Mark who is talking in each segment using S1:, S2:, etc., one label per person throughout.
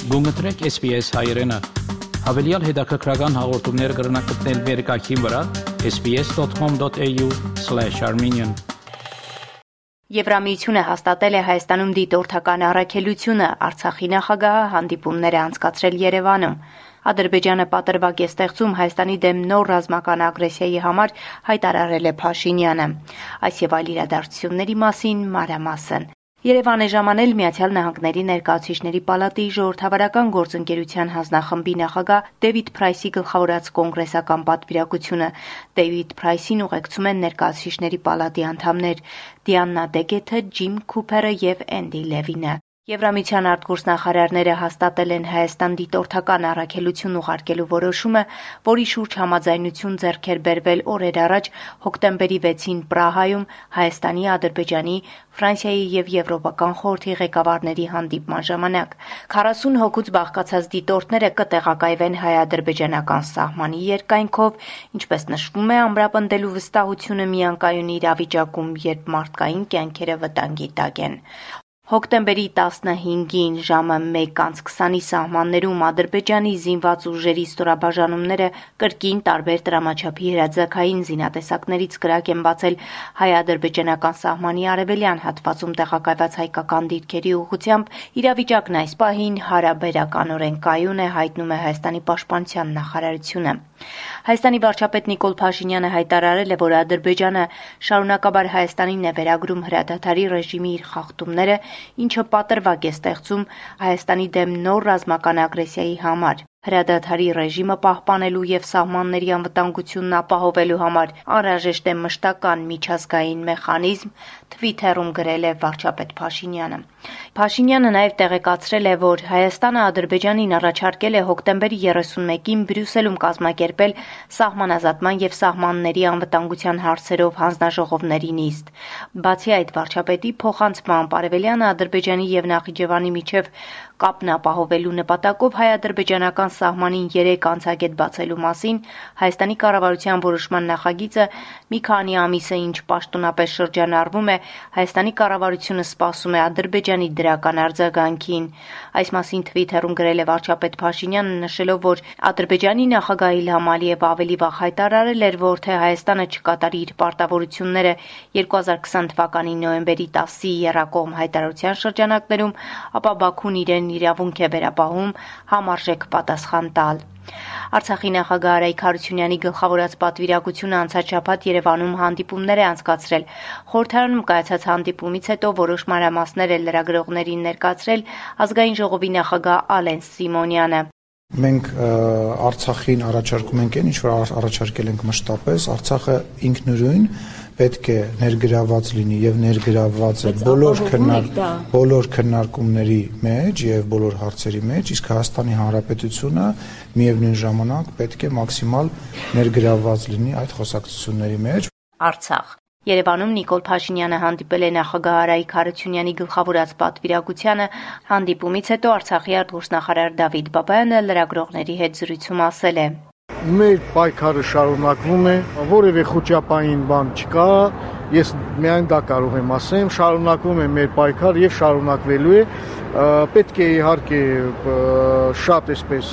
S1: Գումտրեք SPS հայրենը։ Հավելյալ հետաքրքրական հաղորդումներ կգրնակցնել վերկայքին վրա sbs.com.au/armenian
S2: Եվրամիությունը հաստատել է Հայաստանում դիտորդական առաքելությունը, Արցախի նախագահը հանդիպումներ է անցկացրել Երևանում։ Ադրբեջանը պատրվակ է ստեղծում Հայաստանի դեմ նոր ռազմական ագրեսիայի համար, հայտարարել է Փաշինյանը։ Այս եւ այլ իրադարձությունների մասին մանրամասն։ Երևան է ժամանել Միացյալ Նահանգների Ներկայացուցիչների պալատի ժողովրդավարական գործընկերության հանձնախմբի նախագահ Դեվիդ Փրայսի գլխավորած կոնգրեսական պատվիրակությունը։ Դեվիդ Փրայսին ուղեկցում են Ներկայացուցիչների պալատի անդամներ Դիանա Դեգեթը, Ջիմ Քուփերը եւ Էնդի Լևինը։ Եվրամիության արտգործնախարարները հաստատել են Հայաստան դիտորդական առաքելություն ուղարկելու որոշումը, որի շուրջ համաձայնություն ձեռք էր բերվել օրեր առաջ հոկտեմբերի 6-ին Պրահայում Հայաստանի, Ադրբեջանի, Ֆրանսիայի եւ Եվրոպական խորհրդի ղեկավարների հանդիպման ժամանակ 40 հոգուց բաղկացած դիտորդները կտեղակայվեն հայ-ադրբեջանական սահմանի երկայնքով, ինչպես նշվում է, ամրապնդելու վստահությունը միանկայուն իրավիճակում, երբ մարդկային կյանքերը վտանգի տակ են։ Հոկտեմբերի 15-ին ժամը 1:20-ի սահմաններում Ադրբեջանի զինված ուժերի ստորաբաժանումները կրկին տարբեր տրամաչափի հրաձգային զինատեսակներից կրակ են բացել հայ-ադրբեջանական սահմանի արևելյան հատվածում տեղակայված հայկական դիրքերի ուղղությամբ։ Իրավիճակն այս պահին հարաբերականորեն կայուն է, հայտնում է Հայաստանի պաշտպանության նախարարությունը։ Հայաստանի վարչապետ Նիկոլ Փաշինյանը հայտարարել է, որ Ադրբեջանը շարունակաբար Հայաստանին է վերագրում հրադադարի ռեժիմի իր խախտումները, ինչը պատրվակ է ստեղծում Հայաստանի դեմ նոր ռազմական ագրեսիայի համար։ Հրադադարի ռեժիմը պահպանելու եւ սահմանների անվտանգությունն ապահովելու համար անհրաժեշտ է մշտական միջազգային մեխանիզմ, Twitter-ում գրել է վարչապետ Փաշինյանը։ Փաշինյանը նաեւ տեղեկացրել է, որ Հայաստանը Ադրբեջանին առաջարկել է հոկտեմբերի 31-ին Բրյուսելում կազմակերպել սահմանազատման եւ սահմանների անվտանգության հարցերով հանձնաժողովների նիստ։ Բացի այդ, վարչապետի փոխանցմամբ Արևելյան Ադրբեջանի եւ Նախիջևանի միջև կապն ապահովելու նպատակով հայ-ադրբեջանական սահմանին 3 անցագետ բացելու մասին Հայաստանի կառավարության որոշման նախագիծը մի քանի ամիս է ինչ պաշտոնապես շրջանառվում է, Հայաստանի կառավարությունը սպասում է Ադրբեջանի դրական արձագանքին։ Այս մասին Twitter-ում գրել է վարչապետ Փաշինյանը, նշելով, որ Ադրբեջանի նախագահ Իլհամ Ալիևը ավելի վաղ հայտարարել էր, որ թե Հայաստանը չկատարի իր պարտավորությունները 2020 թվականի նոյեմբերի 10-ի եռակողմ հայտարարության շրջանակներում, ապա Բաքուն իրեն իրավունք է վերապահում համարժեք պատասխան տալ։ Արցախի նախագահ Արայիկ Հարությունյանի գլխավորած պատվիրակությունը անցած շաբաթ Երևանում հանդիպումներ է անցկացրել։ Խորհրդարանում կայացած հանդիպումից հետո որոշ մանրամասներ է լրագրողներին ներկայացրել ազգային ժողովի նախագահ Ալեն Սիմոնյանը։
S3: Մենք Արցախին առաջարկում ենք ինչ որ առաջարկել ենք մշտապես, Արցախը ինքնուրույն պետք է ներգրաված լինի եւ ներգրաված է բոլոր քննարկումների մեջ եւ բոլոր հարցերի մեջ, իսկ Հայաստանի Հանրապետությունը միևնույն ժամանակ պետք է մաքսիմալ ներգրաված լինի այդ խոսակցությունների մեջ։
S2: Արցախ Երևանում Նիկոլ Փաշինյանը հանդիպել է նախագահ Արայիկ Հարությունյանի գլխավորած պատվիրակությանը։ Հանդիպումից հետո Արցախի արտգործնախարար Դավիթ Բաբայանը լրագրողների հետ զրույցում ասել է.
S4: Մեր պայքարը շարունակվում է, որևէ խոճապային բան չկա, ես միայն դա կարող եմ ասեմ, շարունակվում է մեր պայքար եւ շարունակվելու է, պետք է իհարկե շատ այսպես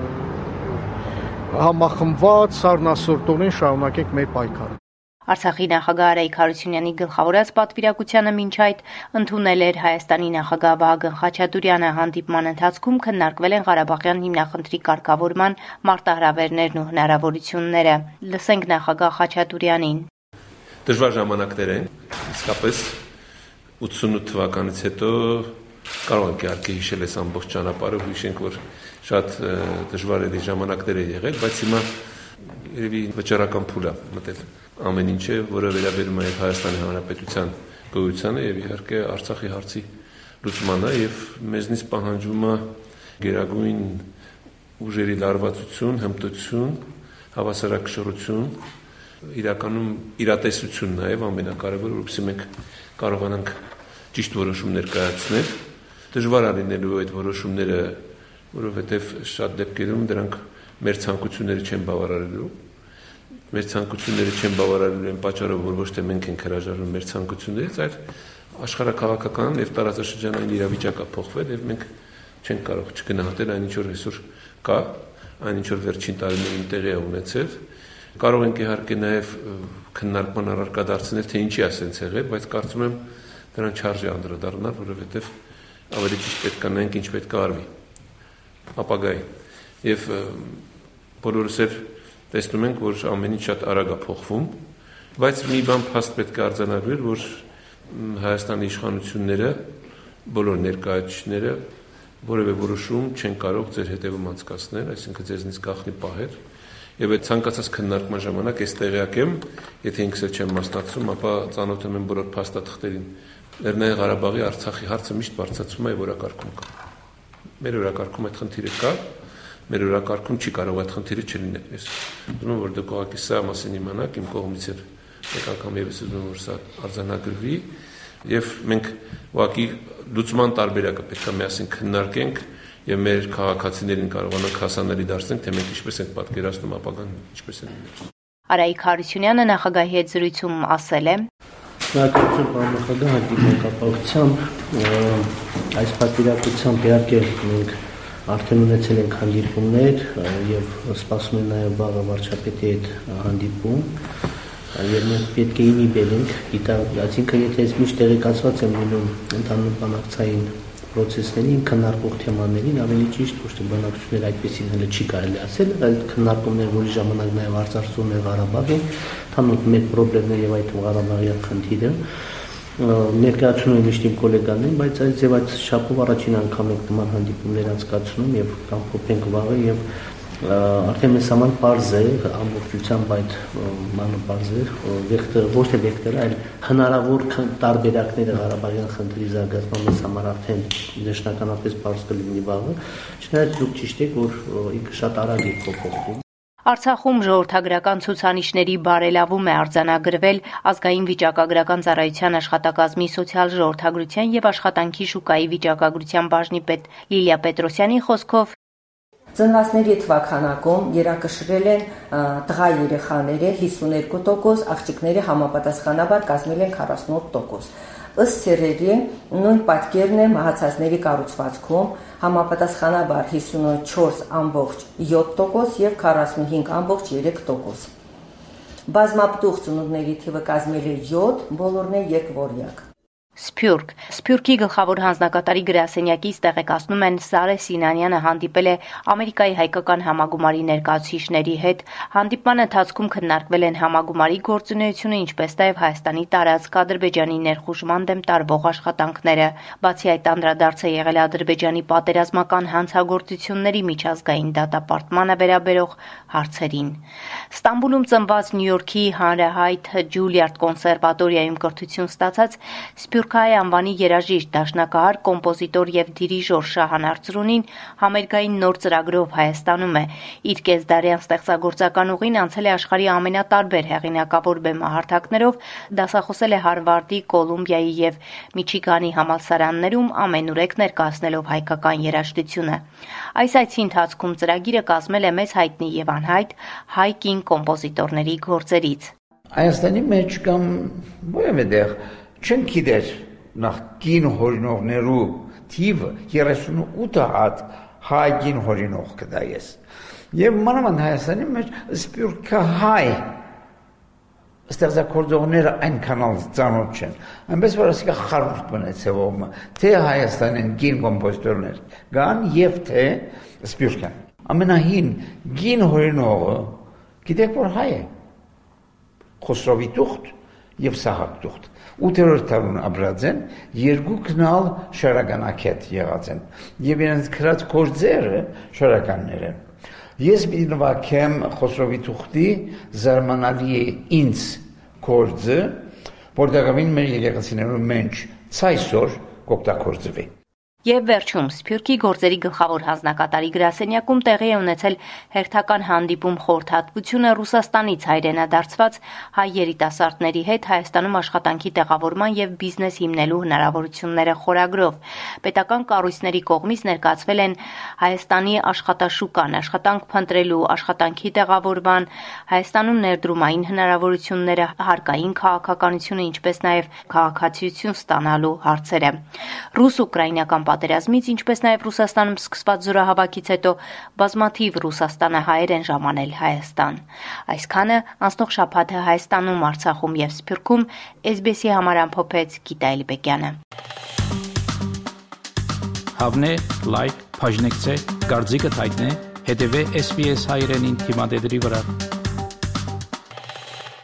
S4: համախմբված, սառնասրտորեն շարունակենք մեր պայքարը։
S2: Արցախի նախագահ Արայիկ Հարությունյանի գլխավորած պատվիրակությանը մինչ այդ ընդունել էր Հայաստանի նախագահ Վահագն Խաչատուրյանը։ Հանդիպման ընթացքում քննարկվել են Ղարաբաղյան հիմնախնդրի կարգավորման մարտահրավերներն ու հնարավորությունները։ Լսենք նախագահ Խաչատուրյանին։
S5: Դժվար ժամանակներ են, իսկապես 88 թվականից հետո կարող ենք իհարկե հիշել այս ամբողջ ճանապարհը, հիշենք, որ շատ դժվար է ժամանակներ է եղել, բայց հիմա երևի վճռական փուլ է մտել ամեն ինչը, որը վերաբերում է Հայաստանի Հանրապետության գոյությանը եւ իհարկե Արցախի հարցի լուծմանը եւ մեզնից պահանջում է գերագույն ուժերի լարվածություն, հմտություն, հավասարակշռություն, իրականում իրատեսություն նաեւ ամենակարևորը, որովհետեւ մենք կարողանանք ճիշտ որոշումներ կայացնել։ Դժվար է լինելու այդ որոշումները, որովհետեւ շատ դեպքերում դրանք մեր ցանկությունները չեն բավարարելու։ Մեր ցանկությունները չեն բավարարելու են պատճառով, որ ոչ թե մենք ենք հրաժարվում մեր ցանկություններից, այլ աշխարհաքաղաքական եւ տարածաշրջանային իրավիճակը փոխվել եւ մենք չենք կարող չգնահատել այն ինչ որ այսօր կա, այն ինչ որ վերջին տարիներին տեղի է ունեցել։ Կարող ենք իհարկե նաև քննարկման առարկա դարձնել, թե ինչի է ասենց եղել, բայց կարծում եմ դրան չարժե անդրադառնալ, որովհետև ավելի ճիշտ պետք է նայենք ինչ պետք է արվի ապագային։ Եվ բոլորս էլ տեսնում ենք, որ ամեն ինչ շատ արագ է փոխվում, բայց մի բան փաստ պետք է արձանագրել, որ Հայաստանի իշխանությունները, բոլոր ներկայացուցիչները որևէ որոշում չեն կարող ձեր հետևում անցկացնել, այսինքն ձեզնից գաղտնի պահել։ Եվ այդ ցանկացած քննարկման ժամանակ ես տեղյակ եմ, եթե ինքս էլ չեմ մասնակցում, ապա ծանոթ եմ բոլոր փաստաթղթերին։ Լեռնային Ղարաբաղի Արցախի հարցը միշտ բարձրացում է օրակարգում կա։ Մեր օրակարգում այդ խնդիրը կա, մեր օրակարգում չի կարող այդ խնդիրը չլինել։ Ես ուզում եմ, որ դուք ուղղակի սա մասին իմանաք, իմ կողմից էլ մեկ անգամ եւս ուզում եմ, որ սա արձանագրվի, եւ մենք ուղղակի լուծման տարբերակը պետք է միասին քննարկենք եւ մեր քաղաքացիներին կարողանանք հասանելի դարձնել, թե մենք ինչպես ենք պատկերացնում ապագան ինչպես է լինելու։
S2: Արայիկ Հարությունյանը նախագահի հետ զրույցում ասել է.
S6: Շնորհակալություն պարոն նախագահ հանդիպման կապակցությամբ այս պատվիրակությամբ իհարկե մենք արդեն ունեցել ենք հանդիպումներ եւ սպասում ենք նաեւ վաղը վարչապետի հետ հանդիպում եւ մենք պետք է ինի բերենք այսինքն եթե ես միշտ տեղեկացված եմ լինում ընդհանուր բանակցային procesներին, քննարկող թեմաներին, ավելի ճիշտ ոչ թե բանակցություններ այդպեսին հələ չի կարելի ասել, այլ քննարկումներ, որի ժամանակ նաև արծարծում է Ղարաբաղի, թանոթ մեծ խնդիրներ եւ այդ Ղարաբաղյան խնդիրը ներկայացնում եմ միշտ իմ գոլեգաներին, բայց այս ձև այդ շաբաթ առաջին անգամ ենք նման հանդիպումներ անցկացնում եւ կամ փոփենք վաղը եւ արդեն մեզ համար պարզ է ամբողջությամբ այդ մանր պարզ է ոչ թե վեկտորը, այլ հնարավոր տարբերակները Ղարաբաղյան խնդրի զարգացման մեզ համար արդեն նշանակապես պարզ կլինի վաղը, չնայած դուք ճիշտ եք, որ ինքը շատ արագ է փոփոխվում։
S2: Արցախում ժողովրդագրական ցուցանիշների բարելավում է արձանագրվել ազգային վիճակագրական ծառայության աշխատակազմի սոցիալ ժողովրդագրության եւ աշխատանքի շուկայի վիճակագրության բաժնի պետ Լիլիա Պետրոսյանի խոսքով
S7: Ծնվածների թվականակում երակշռել են տղա երեխաները 52%, աղջիկները համապատասխանաբար կազմել են 48%։ Ըստ սերերի նույն պատկերն է մահացածների կառուցվածքում համապատասխանաբար 54.7% եւ 45.3%։ Բազմապտուղ ծնունդների թիվը կազմել է 7, բոլորն են երկվորյակ։ Սփյուռքի գլխավոր հանձնակատարի գրասենյակից տեղեկացնում են Սարե Սինանյանը հանդիպել է Ամերիկայի հայկական համագումարի ներկայացուցիչների հետ։ Հանդիպման ընթացքում քննարկվել են համագումարի գործունեությունը, ինչպես նաև Հայաստանի տարածք Ադրբեջանի ներխուժման դեմ տարվող աշխատանքները։ Բացի այդ, անդրադարձ է եղել Ադրբեջանի պատերազմական հանցագործությունների միջազգային դատապարտմանը վերաբերող հարցերին։ Ստամբուլում ծնված Նյու Յորքի հանրահայտ Ջուլիարդ կոնսերվատորիայում կրթություն ստացած Սփյուռքահայ անվանի երաժիշտ, դաշնակահար, կոմպոզիտոր եւ դիրիժոր Շահան Արծրունին համերգային նոր ծրագրով Հայաստանում է։ Իր կեսդարյան ստեղծագործական ուղին անցել է աշխարհի ամենատարբեր հեղինակավոր բեմահարթակներով, դասախոսել է Հարվարդի, Կոլումբիայի եւ Միչիգանի համալսարաններում, ամենուրեք ներկայացնելով հայկական երաժշտությունը։ Այս այցի ընթացքում ծրագիրը կազմել է մեծ հայտնի եւ անհայտ հայ կին կոմպոզիտորների գործերից։
S8: Հայաստանի մեջ կամ որևէ տեղ չեն գիտեր նախ կին հորինողներու թիվը 38 հատ հայ կին հորինող կդա ես եւ մանավանդ Հայաստանի մեջ սփյուռքահայ ստեղծագործողները այնքան ծանոթ չեն այնպես որ ասիկա խարույկ բնեցեվում թե Հայաստանին կին կոմպոզիտորներ կան եւ թե սփյուռքան ամենահին կին հորինողը գիտեք որ հայ է Խոսրովի Տուղտ եւ Սահակ Տուղտ 8-րդ տարուն ապրած են, երկու քնալ շարականակետ եղած են եւ իրենց գրած գործերը շարականներ են։ Ես մի նվագեմ Խոսրովի Տուղտի զարմանալի ինձ գործը, որտեղ մեր եկեղեցիներում մենք ցայսօր կօգտագործվի։
S2: Եվ վերջում Սփյուռքի գործերի գլխավոր հանձնակատարի գրասենյակում տեղի է ունեցել հերթական հանդիպում խորհրդատվությունը Ռուսաստանից հայրենադարձված հայ երիտասարդների հետ Հայաստանում աշխատանքի տեղավորման եւ բիզնես հիմնելու հնարավորությունները խորագրով։ Պետական կառույցների կողմից ներկայացվել են Հայաստանի աշխատաշուկան, աշխատանք փնտրելու, աշխատանքի տեղավորման, Հայաստանում ներդրումային հնարավորությունները, հարկային քաղաքականությունը, ինչպես նաեւ քաղաքացիություն ստանալու հարցերը։ Ռուս-ուկրաինական պատերազմից, ինչպես նաև Ռուսաստանում սկսված զորահավաքից հետո բազմաթիվ ռուսաստանահայեր են ժամանել Հայաստան։ Այսքանը անցնող շաբաթը Հայաստանում, Արցախում և Սփյուռքում SBS-ի համար ամփոփեց Գիտա Էլիբեկյանը։
S1: Հավնե, լայք, բաժնեկցե, դարձիկը թայտնե, հետևե SBS հայրենին թիմադեդի վրա։